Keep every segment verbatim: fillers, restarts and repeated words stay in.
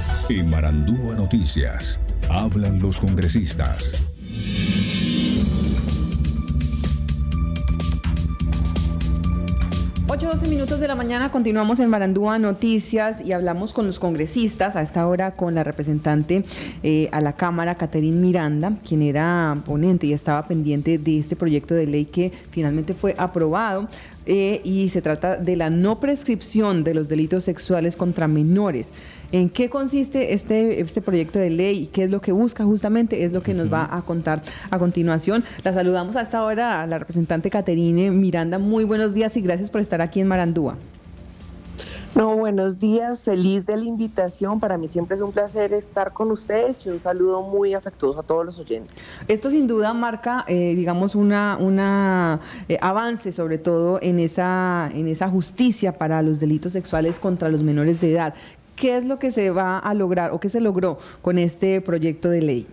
En Marandúa Noticias, hablan los congresistas. ocho doce minutos de la mañana, continuamos en Marandúa Noticias y hablamos con los congresistas, a esta hora con la representante eh, a la Cámara, Catherine Miranda, quien era ponente y estaba pendiente de este proyecto de ley que finalmente fue aprobado. Eh, y se trata de la no prescripción de los delitos sexuales contra menores. ¿En qué consiste este, este proyecto de ley y qué es lo que busca justamente? Es lo que nos va a contar a continuación. La saludamos a esta hora a la representante Catherine Miranda. Muy buenos días y gracias por estar aquí en Marandúa. No, buenos días, feliz de la invitación. Para mí siempre es un placer estar con ustedes y un saludo muy afectuoso a todos los oyentes. Esto sin duda marca, eh, digamos, una, una eh, avance sobre todo en esa, en esa justicia para los delitos sexuales contra los menores de edad. ¿Qué es lo que se va a lograr o qué se logró con este proyecto de ley?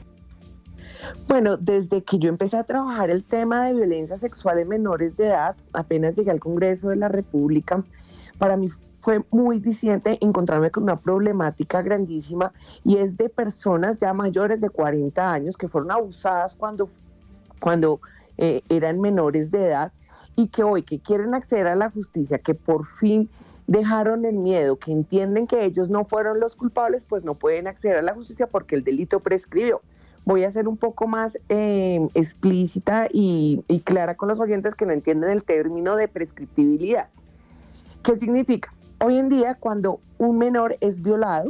Bueno, desde que yo empecé a trabajar el tema de violencia sexual en menores de edad, apenas llegué al Congreso de la República, para mí fue muy diciente encontrarme con una problemática grandísima y es de personas ya mayores de cuarenta años que fueron abusadas cuando, cuando eh, eran menores de edad y que hoy que quieren acceder a la justicia, que por fin dejaron el miedo, que entienden que ellos no fueron los culpables, pues no pueden acceder a la justicia porque el delito prescribió. Voy a ser un poco más eh, explícita y, y clara con los oyentes que no entienden el término de prescriptibilidad. ¿Qué significa? Hoy en día, cuando un menor es violado,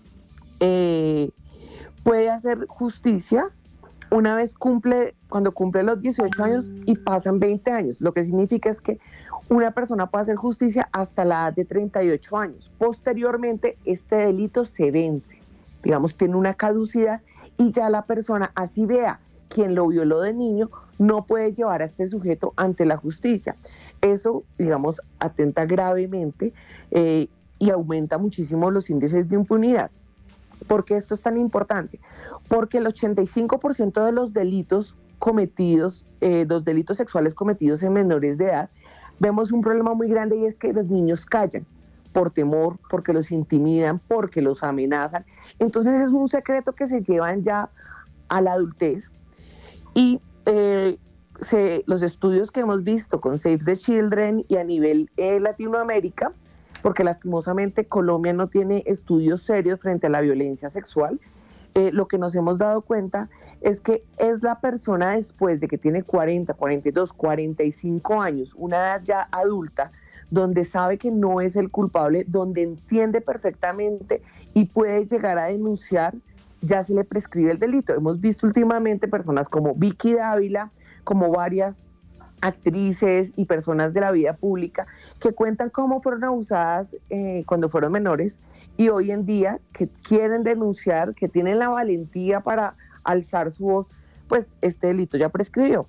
eh, puede hacer justicia una vez cumple, cuando cumple los dieciocho años y pasan veinte años. Lo que significa es que una persona puede hacer justicia hasta la edad de treinta y ocho años. Posteriormente, este delito se vence, digamos, tiene una caducidad y ya la persona, así vea quien lo violó de niño, no puede llevar a este sujeto ante la justicia. Eso, digamos, atenta gravemente eh, y aumenta muchísimo los índices de impunidad. ¿Por qué esto es tan importante? Porque el ochenta y cinco por ciento de los delitos cometidos, eh, los delitos sexuales cometidos en menores de edad, vemos un problema muy grande y es que los niños callan por temor, porque los intimidan, porque los amenazan. Entonces es un secreto que se llevan ya a la adultez y eh, se, los estudios que hemos visto con Save the Children y a nivel eh, Latinoamérica, porque lastimosamente Colombia no tiene estudios serios frente a la violencia sexual, eh, lo que nos hemos dado cuenta es que es la persona después de que tiene cuarenta, cuarenta y dos, cuarenta y cinco años, una edad ya adulta, donde sabe que no es el culpable, donde entiende perfectamente y puede llegar a denunciar, ya se le prescribe el delito. Hemos visto últimamente personas como Vicky Dávila, como varias actrices y personas de la vida pública que cuentan cómo fueron abusadas eh, cuando fueron menores y hoy en día que quieren denunciar, que tienen la valentía para alzar su voz, pues este delito ya prescribió.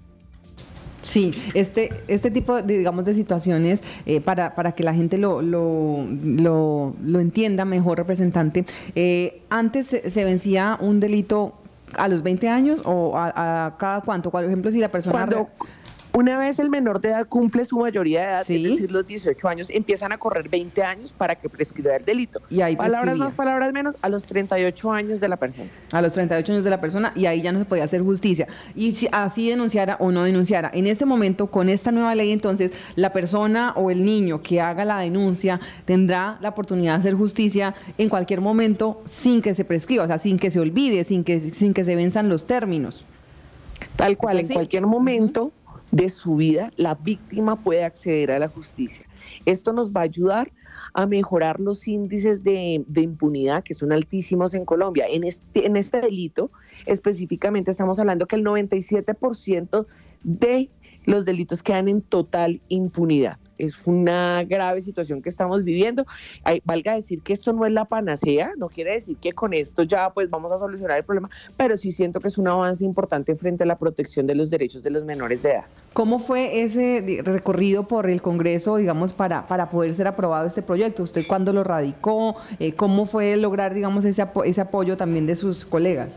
Sí, este, este tipo de, digamos, de situaciones, eh, para, para que la gente lo, lo, lo, lo entienda mejor, representante, eh, antes se, se vencía un delito a los veinte años o a, a cada cuánto, por ejemplo, si la persona... Cuando, una vez el menor de edad cumple su mayoría de edad, ¿sí? Es decir, los dieciocho años, empiezan a correr veinte años para que prescriba el delito. Y ahí palabras prescribía. más, palabras menos, a los treinta y ocho años de la persona. A los treinta y ocho años de la persona y ahí ya no se podía hacer justicia. Y si así denunciara o no denunciara. En este momento, con esta nueva ley, entonces, la persona o el niño que haga la denuncia tendrá la oportunidad de hacer justicia en cualquier momento sin que se prescriba, o sea, sin que se olvide, sin que, sin que se venzan los términos. Tal cual, en cualquier momento... Uh-huh. de su vida, la víctima puede acceder a la justicia. Esto nos va a ayudar a mejorar los índices de, de impunidad, que son altísimos en Colombia. En este, en este delito, específicamente, estamos hablando que el noventa y siete por ciento de los delitos quedan en total impunidad. Es una grave situación que estamos viviendo. Hay, valga decir que esto no es la panacea, no quiere decir que con esto ya pues vamos a solucionar el problema, pero sí siento que es un avance importante frente a la protección de los derechos de los menores de edad. ¿Cómo fue ese recorrido por el Congreso, digamos, para, para poder ser aprobado este proyecto? ¿Usted cuándo lo radicó? Eh, ¿Cómo fue lograr, digamos, ese, apo- ese apoyo también de sus colegas?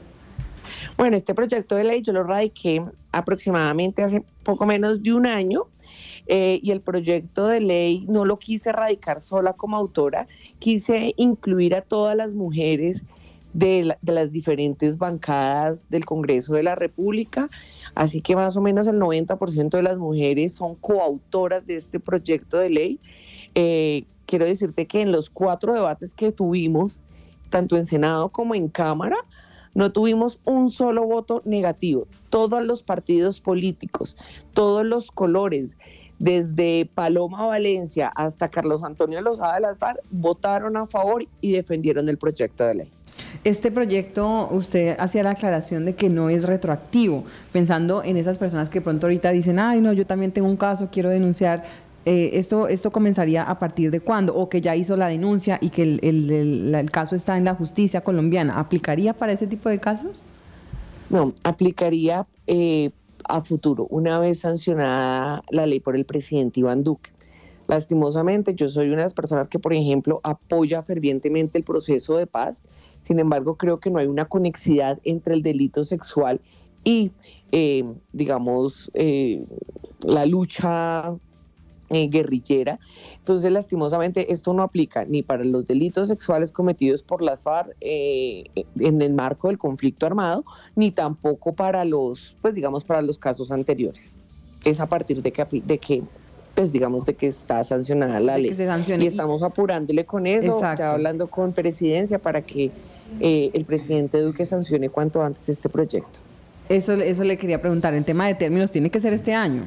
Bueno, este proyecto de ley yo lo radiqué aproximadamente hace poco menos de un año. eh, y el proyecto de ley no lo quise radicar sola como autora, quise incluir a todas las mujeres de, la, de las diferentes bancadas del Congreso de la República, así que más o menos el noventa por ciento de las mujeres son coautoras de este proyecto de ley. Eh, quiero decirte que en los cuatro debates que tuvimos, tanto en Senado como en Cámara, no tuvimos un solo voto negativo. Todos los partidos políticos, todos los colores, desde Paloma Valencia hasta Carlos Antonio Lozada de las F A R, votaron a favor y defendieron el proyecto de ley. Este proyecto, usted hacía la aclaración de que no es retroactivo, pensando en esas personas que pronto ahorita dicen, ay no, yo también tengo un caso, quiero denunciar. Eh, esto, ¿Esto comenzaría a partir de cuándo? O que ya hizo la denuncia y que el, el, el, el caso está en la justicia colombiana. ¿Aplicaría para ese tipo de casos? No, aplicaría eh, a futuro, una vez sancionada la ley por el presidente Iván Duque. Lastimosamente, yo soy una de las personas que, por ejemplo, apoya fervientemente el proceso de paz. Sin embargo, creo que no hay una conexidad entre el delito sexual y, eh, digamos, eh, la lucha eh, guerrillera. Entonces, lastimosamente, esto no aplica ni para los delitos sexuales cometidos por las F A R eh, en el marco del conflicto armado, ni tampoco para los, pues digamos, para los casos anteriores. Es a partir de que, de que pues digamos, de que está sancionada la de ley. Que se sancione. Y estamos apurándole con eso, Exacto. Ya hablando con Presidencia para que eh, el presidente Duque sancione cuanto antes este proyecto. Eso, eso le quería preguntar, en tema de términos, ¿tiene que ser este año?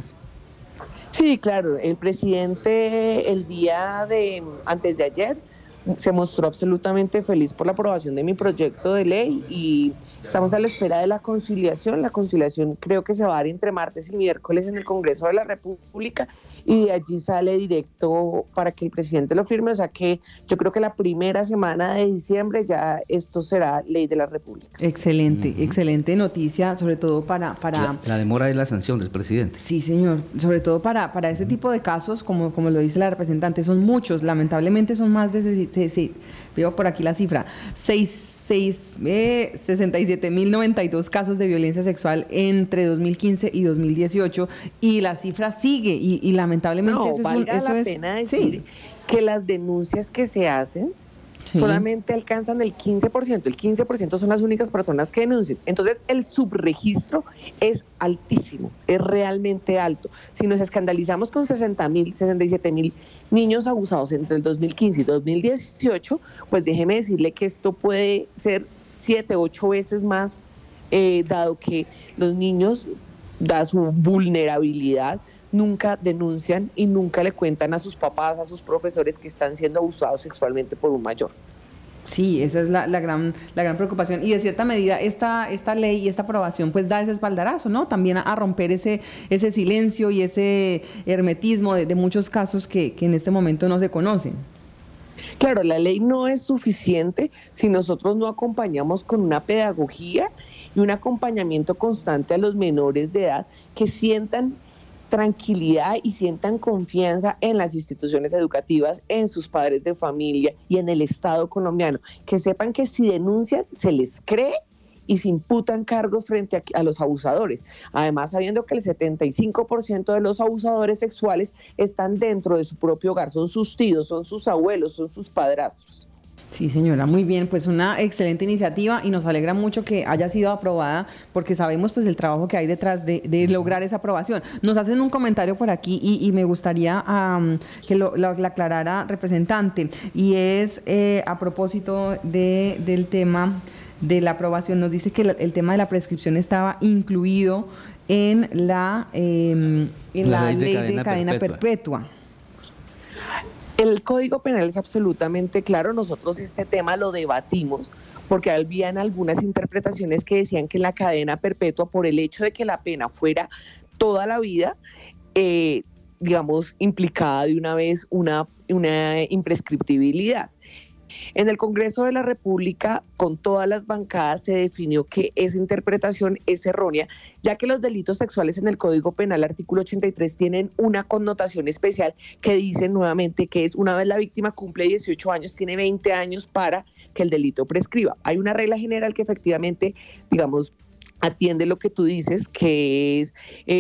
Sí, claro, el presidente el día de, antes de ayer, se mostró absolutamente feliz por la aprobación de mi proyecto de ley y estamos a la espera de la conciliación. La conciliación creo que se va a dar entre martes y miércoles en el Congreso de la República y de allí sale directo para que el presidente lo firme. O sea que yo creo que la primera semana de diciembre ya esto será ley de la República. Excelente, uh-huh. excelente noticia, sobre todo para... para... La, la demora es la sanción del presidente. Sí, señor, sobre todo para, para ese tipo de casos, como, como lo dice la representante, son muchos, lamentablemente son más de... Sí, sí, veo por aquí la cifra, sesenta y siete mil noventa y dos casos de violencia sexual entre dos mil quince y dos mil dieciocho y la cifra sigue y, y lamentablemente no, eso valga es... Eso la es, pena decir sí. que las denuncias que se hacen sí. solamente alcanzan el quince por ciento, el quince por ciento son las únicas personas que denuncian, entonces el subregistro es altísimo, es realmente alto. Si nos escandalizamos con sesenta mil, sesenta y siete mil niños abusados entre el dos mil quince y dos mil dieciocho, pues déjeme decirle que esto puede ser siete, ocho veces más, eh, dado que los niños, da su vulnerabilidad, nunca denuncian y nunca le cuentan a sus papás, a sus profesores que están siendo abusados sexualmente por un mayor. Sí, esa es la, la gran la gran preocupación y de cierta medida esta esta ley y esta aprobación pues da ese espaldarazo, ¿no? También a, a romper ese ese silencio y ese hermetismo de, de muchos casos que, que en este momento no se conocen. Claro, la ley no es suficiente si nosotros no acompañamos con una pedagogía y un acompañamiento constante a los menores de edad que sientan tranquilidad y sientan confianza en las instituciones educativas, en sus padres de familia y en el Estado colombiano, que sepan que si denuncian se les cree y se imputan cargos frente a, a los abusadores. Además, sabiendo que el setenta y cinco por ciento de los abusadores sexuales están dentro de su propio hogar, son sus tíos, son sus abuelos, son sus padrastros. Sí, señora, muy bien, pues una excelente iniciativa y nos alegra mucho que haya sido aprobada porque sabemos pues el trabajo que hay detrás de, de lograr esa aprobación. Nos hacen un comentario por aquí y, y me gustaría um, que lo, lo, lo aclarara representante y es eh, a propósito de, del tema de la aprobación. Nos dice que el, el tema de la prescripción estaba incluido en la, eh, en la, la ley de cadena, de cadena perpetua. perpetua. El Código Penal es absolutamente claro, nosotros este tema lo debatimos porque habían algunas interpretaciones que decían que la cadena perpetua, por el hecho de que la pena fuera toda la vida, eh, digamos, implicada de una vez una, una imprescriptibilidad. En el Congreso de la República, con todas las bancadas, se definió que esa interpretación es errónea, ya que los delitos sexuales en el Código Penal, artículo ochenta y tres, tienen una connotación especial que dice nuevamente que es una vez la víctima cumple dieciocho años, tiene veinte años para que el delito prescriba. Hay una regla general que efectivamente, digamos, atiende lo que tú dices, que es... Eh,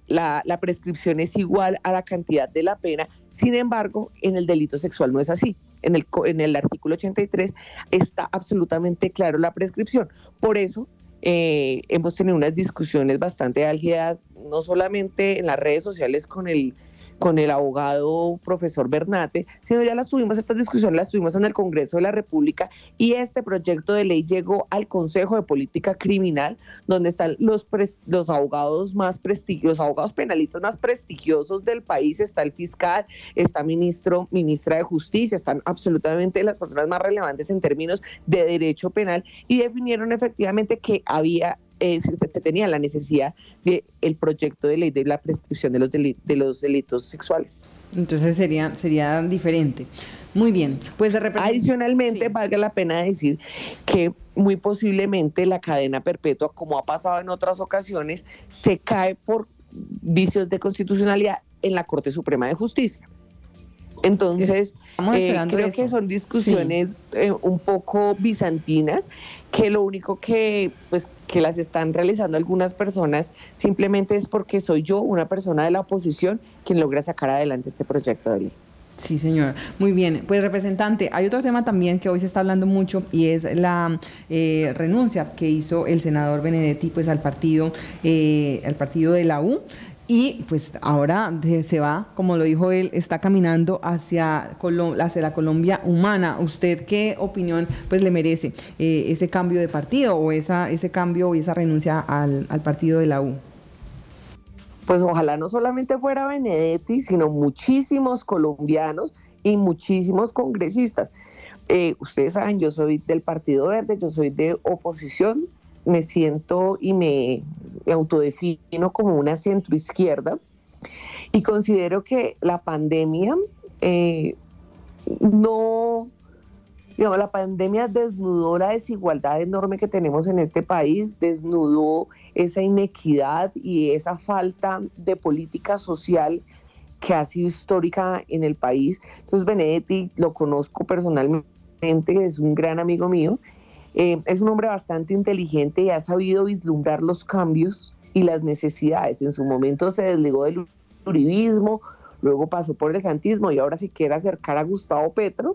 la, la prescripción es igual a la cantidad de la pena. Sin embargo, en el delito sexual no es así. En el, en el artículo ochenta y tres está absolutamente claro la prescripción. Por eso eh, hemos tenido unas discusiones bastante álgidas, no solamente en las redes sociales con el con el abogado profesor Bernate, sino ya las tuvimos, estas discusiones las tuvimos en el Congreso de la República, y este proyecto de ley llegó al Consejo de Política Criminal, donde están los, pres, los abogados más prestigiosos, los abogados penalistas más prestigiosos del país, está el fiscal, está ministro, ministra de Justicia, están absolutamente las personas más relevantes en términos de derecho penal, y definieron efectivamente que había Eh, se tenía la necesidad del proyecto de ley de la prescripción de los, delitos, de los delitos sexuales. Entonces sería, sería diferente. Muy bien. Pues de repente, adicionalmente, sí, valga la pena decir que muy posiblemente la cadena perpetua, como ha pasado en otras ocasiones, se cae por vicios de constitucionalidad en la Corte Suprema de Justicia. Entonces, eh, creo eso. que son discusiones sí. eh, un poco bizantinas, que lo único que, pues, que las están realizando algunas personas simplemente es porque soy yo, una persona de la oposición, quien logra sacar adelante este proyecto de ley. Sí, señora. Muy bien. Pues, representante, hay otro tema también que hoy se está hablando mucho, y es la eh, renuncia que hizo el senador Benedetti pues al partido, eh, al partido de la U. Y pues ahora se va, como lo dijo él, está caminando hacia, Colom- hacia la Colombia humana. ¿Usted qué opinión pues le merece eh, ese cambio de partido o esa, ese cambio y esa renuncia al, al partido de la U? Pues ojalá no solamente fuera Benedetti, sino muchísimos colombianos y muchísimos congresistas. Eh, ustedes saben, yo soy del Partido Verde, yo soy de oposición, me siento y me, me autodefino como una centroizquierda, y considero que la pandemia eh, no, digamos, la pandemia desnudó la desigualdad enorme que tenemos en este país, desnudó esa inequidad y esa falta de política social que ha sido histórica en el país. Entonces, Benedetti lo conozco personalmente, es un gran amigo mío. Eh, es un hombre bastante inteligente y ha sabido vislumbrar los cambios y las necesidades. En su momento se desligó del uribismo, luego pasó por el santismo y ahora se quiere acercar a Gustavo Petro.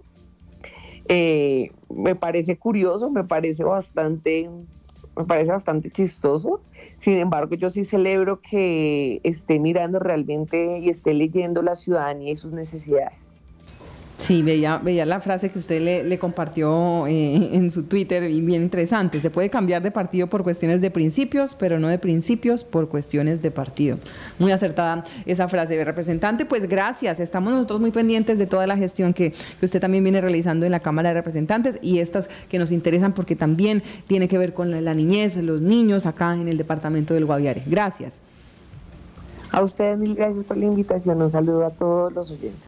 Eh, me parece curioso, me parece bastante, me parece bastante chistoso. Sin embargo, yo sí celebro que esté mirando realmente y esté leyendo la ciudadanía y sus necesidades. Sí, veía, veía la frase que usted le, le compartió eh, en su Twitter, y bien interesante. Se puede cambiar de partido por cuestiones de principios, pero no de principios por cuestiones de partido. Muy acertada esa frase, representante. Pues gracias. Estamos nosotros muy pendientes de toda la gestión que, que usted también viene realizando en la Cámara de Representantes, y estas que nos interesan porque también tiene que ver con la, la niñez, los niños acá en el departamento del Guaviare. Gracias. A ustedes mil gracias por la invitación. Un saludo a todos los oyentes.